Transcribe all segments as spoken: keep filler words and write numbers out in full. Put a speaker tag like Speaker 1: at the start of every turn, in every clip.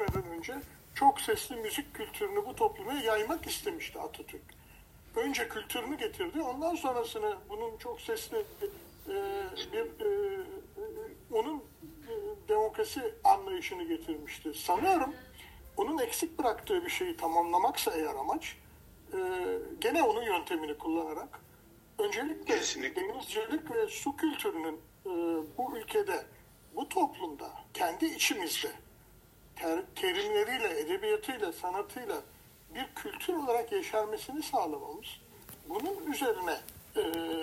Speaker 1: geçmeden önce çok sesli müzik kültürünü bu topluma yaymak istemişti Atatürk. Önce kültürünü getirdi, ondan sonrasını bunun çok sesli e, bir e, onun e, demokrasi anlayışını getirmişti. Sanıyorum onun eksik bıraktığı bir şeyi tamamlamaksa eğer amaç, e, gene onun yöntemini kullanarak öncelikle denizcilik ve su kültürünün e, bu ülkede, bu toplumda, kendi içimizde ter, terimleriyle, edebiyatıyla, sanatıyla bir kültür olarak yeşermesini sağlamamız. Bunun üzerine e,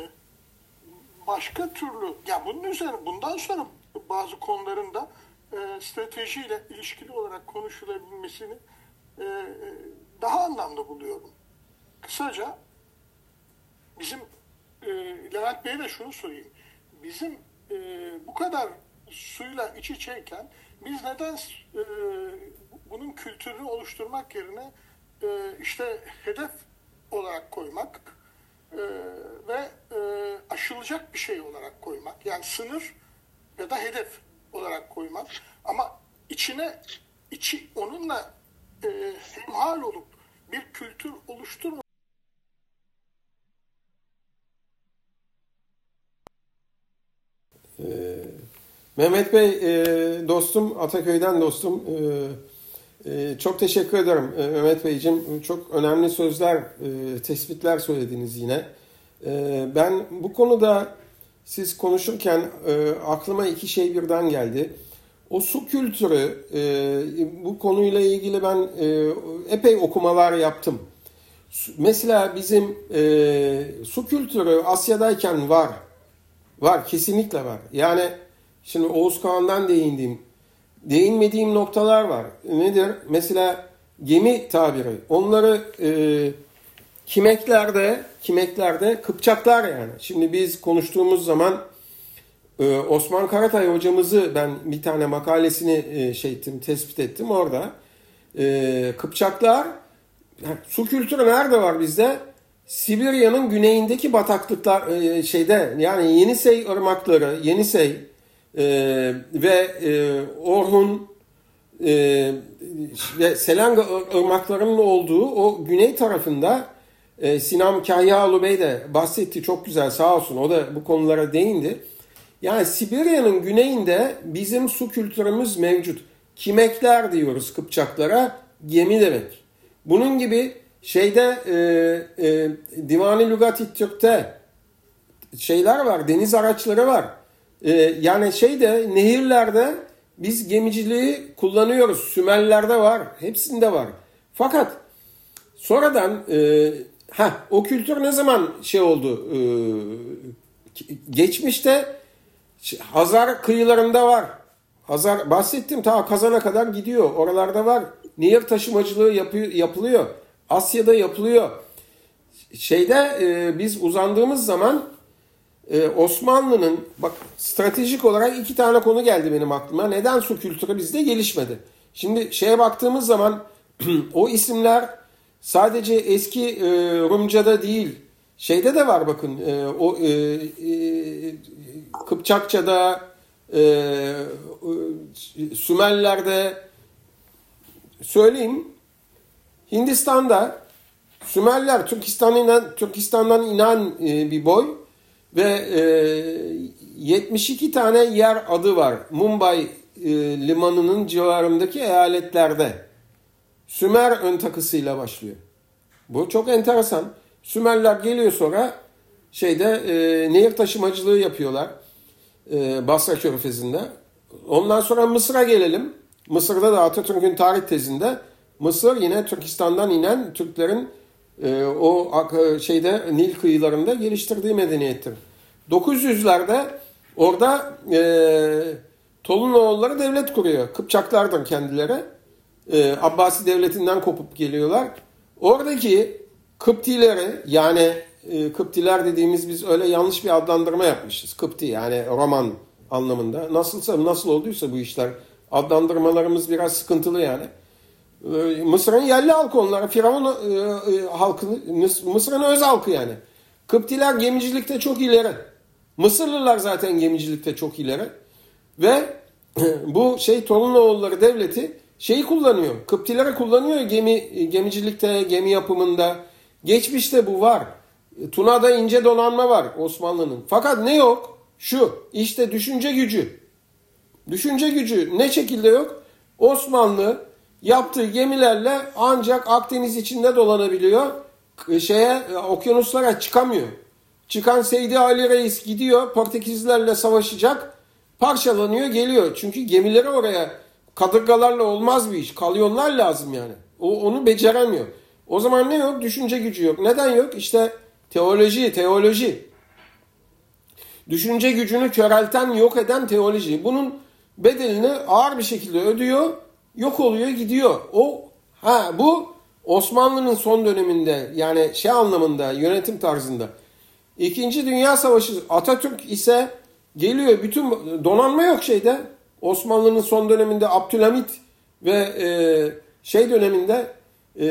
Speaker 1: başka türlü, ya bunun üzerine bundan sonra bazı konuların da e, stratejiyle ilişkili olarak konuşulabilmesini e, daha anlamlı buluyorum. Kısaca bizim e, Levent Bey'e de şunu sorayım. Bizim e, bu kadar suyla iç içeyken biz neden e, bunun kültürünü oluşturmak yerine e, işte hedef olarak koymak e, ve e, aşılacak bir şey olarak koymak, yani sınır ya da hedef olarak koymak, ama içine içi onunla e, hemhal olup bir kültür oluşturmak.
Speaker 2: Ee, Mehmet Bey, e, dostum, Ataköy'den dostum, e, e, çok teşekkür ederim e, Mehmet Beyciğim. Çok önemli sözler, e, tespitler söylediniz yine. E, ben bu konuda siz konuşurken e, aklıma iki şey birden geldi. O su kültürü, e, bu konuyla ilgili ben e, epey okumalar yaptım. Mesela bizim e, su kültürü Asya'dayken var. Var, kesinlikle var. Yani şimdi Oğuz Kağan'dan değindiğim, değinmediğim noktalar var. Nedir? Mesela gemi tabiri. Onları e, Kimeklerde, Kimeklerde Kıpçaklar yani. Şimdi biz konuştuğumuz zaman e, Osman Karatay hocamızı ben bir tane makalesini e, şey ettim, tespit ettim orada. E, Kıpçaklar, su kültürü nerede var bizde? Sibirya'nın güneyindeki bataklıklar e, şeyde, yani Yenisey ırmakları, Yenisey e, ve e, Orhun e, ve Selanga ırmaklarının olduğu o güney tarafında e, Sinan Kahyaoğlu Bey de bahsetti, çok güzel, sağ olsun, o da bu konulara değindi. Yani Sibirya'nın güneyinde bizim su kültürümüz mevcut. Kimekler diyoruz Kıpçaklara, gemi demek. Bunun gibi şeyde e, e, Divan-ı Lügat-i Türk'te şeyler var, deniz araçları var. E, yani şeyde, nehirlerde biz gemiciliği kullanıyoruz. Sümellerde var, hepsinde var. Fakat sonradan e, heh, o kültür ne zaman şey oldu? E, geçmişte Hazar kıyılarında var. Hazar, bahsettim, ta Kazan'a kadar gidiyor. Oralarda var. Nehir taşımacılığı yapıyor, yapılıyor. Asya'da yapılıyor. Şeyde e, biz uzandığımız zaman e, Osmanlı'nın, bak, stratejik olarak iki tane konu geldi benim aklıma. Neden su kültürü bizde gelişmedi? Şimdi şeye baktığımız zaman o isimler sadece eski e, Rumca'da değil, şeyde de var, bakın e, o e, e, Kıpçakça'da, e, e, Sümerler'de, söyleyeyim, Hindistan'da Sümerler Türkistan'dan Türkistan'dan inen e, bir boy ve e, yetmiş iki tane yer adı var. Mumbai e, limanının civarındaki eyaletlerde. Sümer ön takısıyla başlıyor. Bu çok enteresan. Sümerler geliyor, sonra şeyde e, nehir taşımacılığı yapıyorlar. E, Basra Körfezi'nde. Ondan sonra Mısır'a gelelim. Mısır'da da Atatürk'ün tarih tezinde Mısır yine Türkistan'dan inen Türklerin e, o şeyde Nil kıyılarında geliştirdiği medeniyettir. dokuz yüzlerde orada e, Tolunoğulları devlet kuruyor. Kıpçaklardan kendileri. E, Abbasi devletinden kopup geliyorlar. Oradaki Kıptileri, yani e, Kıptiler dediğimiz, biz öyle yanlış bir adlandırma yapmışız. Kıpti yani Roman anlamında. Nasılsa, nasıl olduysa bu işler, adlandırmalarımız biraz sıkıntılı yani. Mısır'ın yerli halkı onlar. Firavun e, halkı, Mısır'ın öz halkı yani. Kıptiler gemicilikte çok ileri. Mısırlılar zaten gemicilikte çok ileri. Ve bu şey Tolunoğulları devleti şeyi kullanıyor. Kıptileri kullanıyor gemi gemicilikte, gemi yapımında. Geçmişte bu var. Tuna'da ince donanma var Osmanlı'nın. Fakat ne yok? Şu işte düşünce gücü. Düşünce gücü ne şekilde yok? Osmanlı yaptığı gemilerle ancak Akdeniz içinde dolanabiliyor. Şeye, okyanuslara çıkamıyor. Çıkan Seydi Ali Reis gidiyor, Portekizlilerle savaşacak, parçalanıyor, geliyor. Çünkü gemileri oraya kadırgalarla olmaz bir iş. Kalyonlar lazım yani. O onu beceremiyor. O zaman ne yok? Düşünce gücü yok. Neden yok? İşte teoloji, teoloji. Düşünce gücünü körelten, yok eden teoloji. Bunun bedelini ağır bir şekilde ödüyor, yok oluyor, gidiyor. O ha bu Osmanlı'nın son döneminde, yani şey anlamında, yönetim tarzında. İkinci Dünya Savaşı, Atatürk ise geliyor, bütün donanma yok şeyde. Osmanlı'nın son döneminde Abdülhamit ve e, şey döneminde e,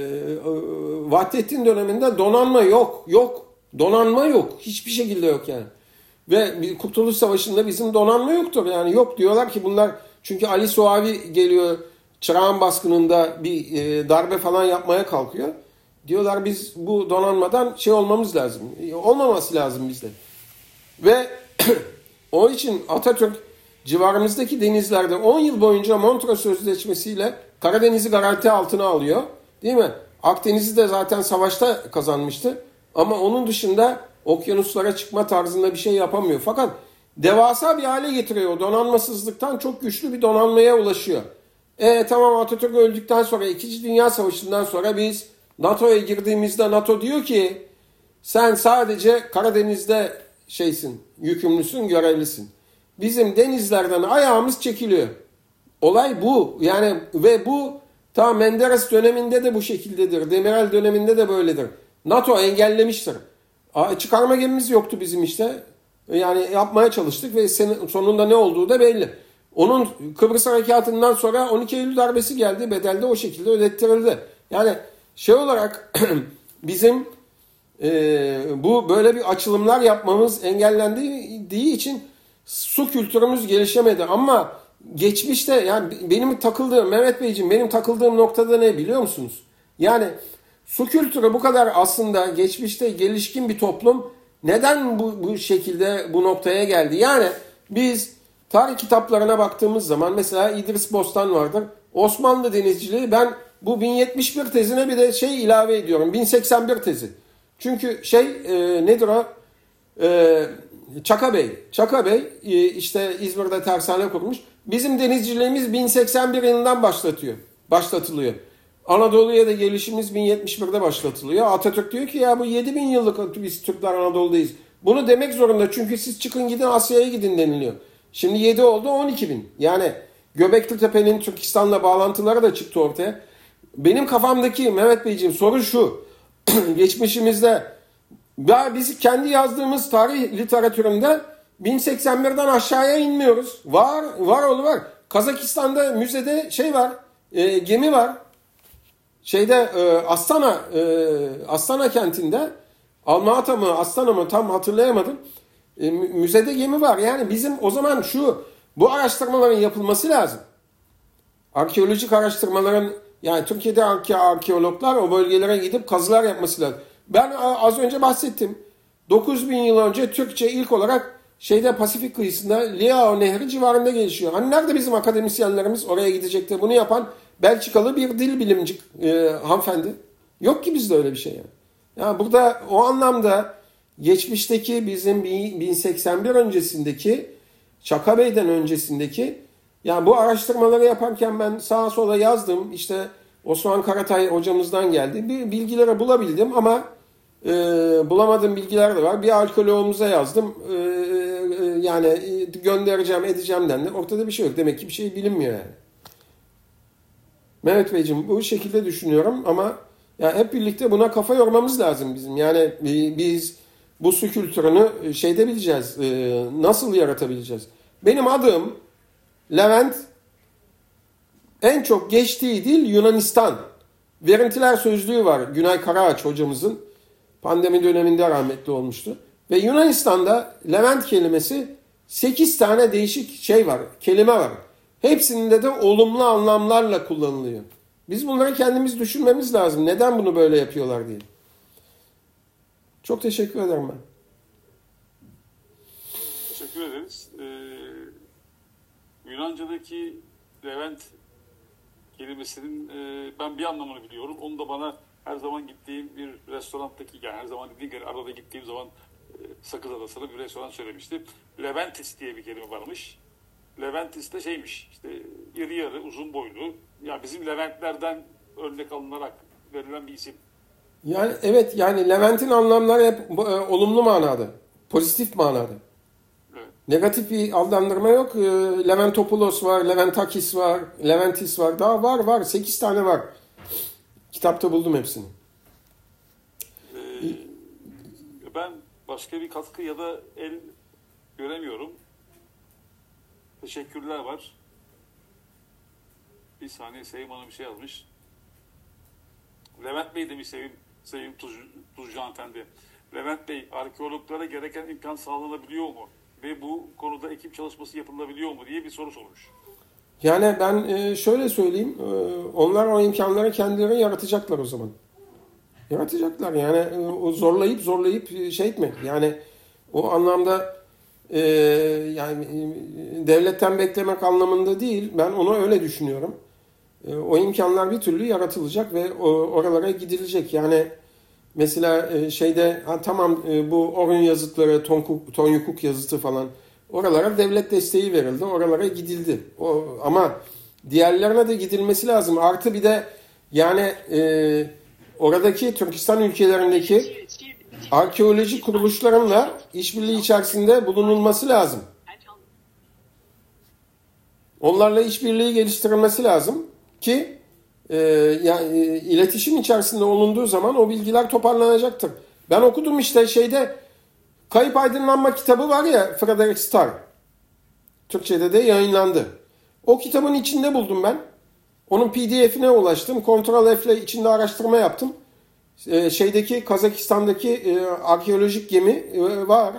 Speaker 2: Vahdettin döneminde donanma yok. Yok. Donanma yok. Hiçbir şekilde yok yani. Ve Kurtuluş Savaşı'nda bizim donanma yoktur. Yani yok diyorlar ki bunlar, çünkü Ali Suavi geliyor Çırağan baskınında bir e, darbe falan yapmaya kalkıyor. Diyorlar biz bu donanmadan şey olmamız lazım. Olmaması lazım bizde. Ve onun için Atatürk civarımızdaki denizlerde on yıl boyunca Montreux Sözleşmesi'yle Karadeniz'i garanti altına alıyor. Değil mi? Akdeniz'i de zaten savaşta kazanmıştı. Ama onun dışında okyanuslara çıkma tarzında bir şey yapamıyor. Fakat devasa bir hale getiriyor. Donanmasızlıktan çok güçlü bir donanmaya ulaşıyor. E tamam, Atatürk öldükten sonra, İkinci Dünya Savaşı'ndan sonra biz NATO'ya girdiğimizde NATO diyor ki sen sadece Karadeniz'de şeysin, yükümlüsün, görevlisin. Bizim denizlerden ayağımız çekiliyor. Olay bu. Yani ve bu ta Menderes döneminde de bu şekildedir. Demirel döneminde de böyledir. NATO engellemiştir. Çıkarma gemimiz yoktu bizim işte. Yani yapmaya çalıştık ve sonunda ne olduğu da belli. Onun Kıbrıs Harekatı'ndan sonra on iki Eylül darbesi geldi. Bedel de o şekilde ödettirildi. Yani şey olarak bizim e, bu böyle bir açılımlar yapmamız engellendiği için su kültürümüz gelişemedi. Ama geçmişte, yani benim takıldığım, Mehmet Beyciğim, benim takıldığım noktada ne biliyor musunuz? Yani su kültürü bu kadar aslında geçmişte gelişkin bir toplum neden bu, bu şekilde bu noktaya geldi? Yani biz tarih kitaplarına baktığımız zaman mesela İdris Bostan vardır. Osmanlı denizciliği, ben bu bin yetmiş bir tezine bir de şey ilave ediyorum. bin seksen bir tezi. Çünkü şey e, nedir o? E, Çaka Bey. Çaka Bey e, işte İzmir'de tersane kurmuş. Bizim denizciliğimiz bin seksen bir yılından başlatıyor. Başlatılıyor. Anadolu'ya da gelişimiz bin yetmiş birde başlatılıyor. Atatürk diyor ki ya bu yedi bin yıllık biz Türkler Anadolu'dayız. Bunu demek zorunda, çünkü siz çıkın gidin Asya'ya gidin deniliyor. Şimdi yedi oldu, on iki bin. Yani Göbekli Tepe'nin Türkistan'la bağlantıları da çıktı ortaya. Benim kafamdaki Mehmet Beyciğim soru şu. Geçmişimizde ya biz kendi yazdığımız tarih literatüründe bin seksen birden aşağıya inmiyoruz. Var, var oğlu var. Kazakistan'da müzede şey var, e, gemi var. Şeyde e, Astana, e, Astana kentinde, Alma-Ata mı, Astana mı tam hatırlayamadım. E, müzede gemi var. Yani bizim o zaman şu, bu araştırmaların yapılması lazım. Arkeolojik araştırmaların, yani Türkiye'de arke, arkeologlar o bölgelere gidip kazılar yapması lazım. Ben az önce bahsettim. dokuz bin yıl önce Türkçe ilk olarak şeyde Pasifik kıyısında Liao Nehri civarında gelişiyor. Hani nerede bizim akademisyenlerimiz oraya gidecekti? Bunu yapan Belçikalı bir dil bilimci e, hanımefendi. Yok ki bizde öyle bir şey yani. Yani burada o anlamda geçmişteki bizim bin seksen bir öncesindeki, Çaka Bey'den öncesindeki, yani bu araştırmaları yaparken ben sağa sola yazdım. İşte Osman Karatay hocamızdan geldi. Bir bilgileri bulabildim ama e, bulamadığım bilgiler de var. Bir arkeoloğumuza yazdım. E, e, yani göndereceğim, edeceğim dendi. Ortada bir şey yok. Demek ki bir şey bilinmiyor yani. Mehmet Beyciğim bu şekilde düşünüyorum ama ya hep birlikte buna kafa yormamız lazım bizim. Yani biz bu su kültürünü şeyde bileceğiz. Nasıl yaratabileceğiz? Benim adım Levent, en çok geçtiği dil Yunanistan. Verintiler Sözlüğü var. Günay Karaağaç hocamızın pandemi döneminde rahmetli olmuştu. Ve Yunanistan'da Levent kelimesi sekiz tane değişik şey var, kelime var. Hepsinde de olumlu anlamlarla kullanılıyor. Biz bunları kendimiz düşünmemiz lazım. Neden bunu böyle yapıyorlar diye. Çok teşekkür ederim ben.
Speaker 3: Teşekkür ederiz. Ee, Yunanca'daki Levent kelimesinin e, ben bir anlamını biliyorum. Onu da bana her zaman gittiğim bir restorandaki, yani her zaman dediğim gibi arada gittiğim zaman e, Sakız Adası'nda bir restoran söylemişti. Leventis diye bir kelime varmış. Leventis de şeymiş, işte yarı yarı uzun boylu. Ya bizim Leventlerden örnek alınarak verilen bir isim.
Speaker 2: Yani evet, yani Levent'in anlamları hep e, olumlu manada. Pozitif manada.
Speaker 3: Evet.
Speaker 2: Negatif bir adlandırma yok. E, Leventopoulos var, Leventakis var, Leventis var. Daha var var. Sekiz tane var. Kitapta buldum hepsini.
Speaker 3: Ee, ben başka bir katkı ya da el göremiyorum. Teşekkürler var. Bir saniye, Sevim Hanım bir şey yazmış. Levent Bey demiş Sevim, Sevim Tuz, Tuzcu hanımefendi. Levent Bey, arkeologlara gereken imkan sağlanabiliyor mu? Ve bu konuda ekip çalışması yapılabiliyor mu diye bir soru sormuş.
Speaker 2: Yani ben e, şöyle söyleyeyim. E, onlar o imkanları kendileri yaratacaklar o zaman. Yaratacaklar yani, e, o zorlayıp zorlayıp e, şey etme. Yani o anlamda e, yani e, devletten beklemek anlamında değil. Ben onu öyle düşünüyorum. E, o imkanlar bir türlü yaratılacak ve o, oralara gidilecek. Yani mesela e, şeyde ha, tamam e, bu Orhun yazıtları, Tonku, Tonyukuk yazıtı falan, oralara devlet desteği verildi. Oralara gidildi. O, ama diğerlerine de gidilmesi lazım. Artı bir de yani e, oradaki Türkistan ülkelerindeki arkeoloji kuruluşlarıyla işbirliği içerisinde bulunulması lazım. Onlarla işbirliği geliştirilmesi lazım ki e, yani e, iletişim içerisinde olunduğu zaman o bilgiler toparlanacaktır. Ben okudum işte şeyde, Kayıp Aydınlanma kitabı var ya, Frederick Starr. Türkçe'de de yayınlandı. O kitabın içinde buldum ben. Onun P D F'ine ulaştım. Ctrl F ile içinde araştırma yaptım. Ee, şeydeki Kazakistan'daki e, arkeolojik gemi e, var.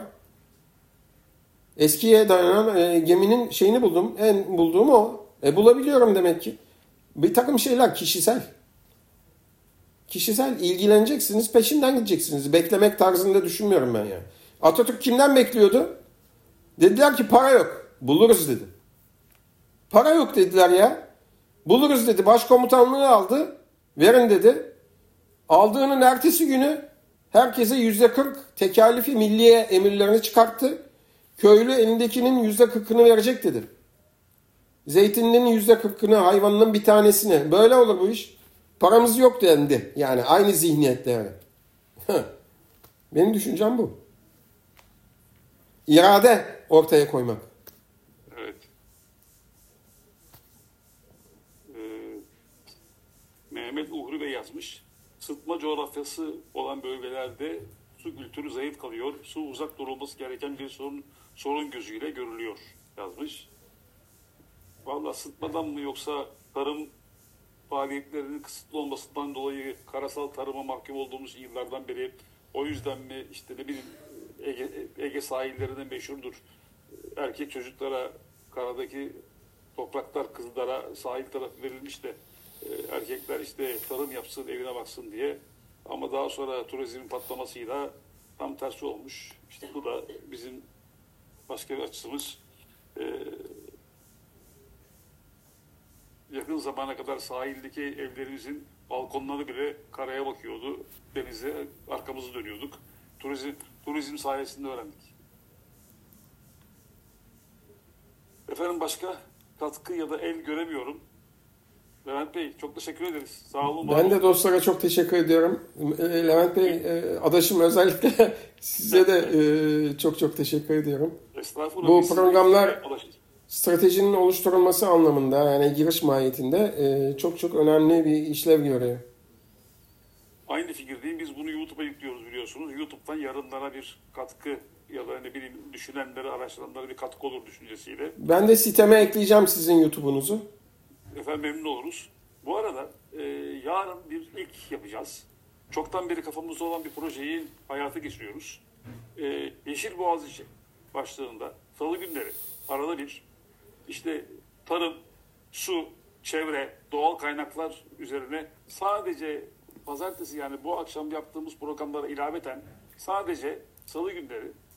Speaker 2: Eskiye dayanan e, geminin şeyini buldum. En bulduğum o. E, bulabiliyorum demek ki. Bir takım şeyler kişisel. Kişisel ilgileneceksiniz, peşinden gideceksiniz. Beklemek tarzında düşünmüyorum ben yani. Atatürk kimden bekliyordu? Dediler ki para yok. Buluruz dedi. Para yok dediler ya. Buluruz dedi. Başkomutanlığı aldı. Verin dedi. Aldığının ertesi günü herkese yüzde kırk tekalifi milliye emirlerini çıkarttı. Köylü elindekinin yüzde kırkını verecek dedi. Zeytininin yüzde kırkını, hayvanının bir tanesini. Böyle olur bu iş. Paramız yok dendi. Yani aynı zihniyette yani. Benim düşüncem bu. İrade ortaya koymak.
Speaker 3: Evet. Ee, Mehmet Uhri Bey yazmış. Sıtma coğrafyası olan bölgelerde su kültürü zayıf kalıyor. Su uzak durulması gereken bir sorun, sorun gözüyle görülüyor yazmış. Vallahi sıtmadan mı yoksa tarım faaliyetlerinin kısıtlı olmasından dolayı karasal tarıma mahkum olduğumuz yıllardan beri, o yüzden mi işte ne bileyim Ege, Ege sahillerinde meşhurdur. Erkek çocuklara karadaki topraklar kızlara sahil tarafı verilmiş de erkekler işte tarım yapsın, evine baksın diye. Ama daha sonra turizmin patlamasıyla tam tersi olmuş. İşte bu da bizim başka bir açımız. Ee, yakın zamana kadar sahildeki evlerimizin balkonları bile karaya bakıyordu. Denize arkamızı dönüyorduk. Turizm, turizm sayesinde öğrendik. Efendim başka katkı ya da el göremiyorum. Levent Bey çok teşekkür ederiz. Sağ olun.
Speaker 2: Ben de dostlara çok teşekkür ediyorum. Levent Bey, adaşım özellikle size de çok çok teşekkür ediyorum.
Speaker 3: Estağfurullah.
Speaker 2: Bu programlar stratejinin oluşturulması anlamında, yani giriş mahiyetinde çok çok önemli bir işlev görüyor.
Speaker 3: Aynı fikirdeyim. Biz bunu YouTube'a yüklüyoruz biliyorsunuz. YouTube'dan yarınlara bir katkı ya da ne bileyim düşünenlere, araştıranlara bir katkı olur düşüncesiyle.
Speaker 2: Ben de siteme ekleyeceğim sizin YouTube'unuzu.
Speaker 3: Efendim memnun oluruz. Bu arada e, yarın bir ilk yapacağız. Çoktan beri kafamızda olan bir projeyi hayata geçiriyoruz. E, Yeşil Boğaziçi başlığında salı günleri arada bir işte tarım, su, çevre, doğal kaynaklar üzerine sadece pazartesi, yani bu akşam yaptığımız programlara ilaveten sadece salı günleri